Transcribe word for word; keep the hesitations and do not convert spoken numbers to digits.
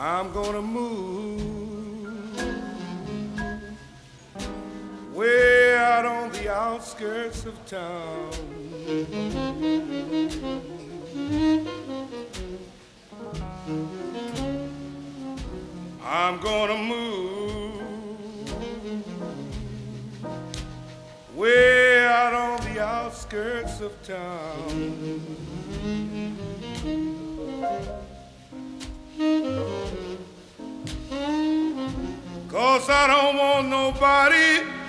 I'm gonna move way out on the outskirts of town. I'm gonna move way out on the outskirts of town. 'Cause I don't want nobody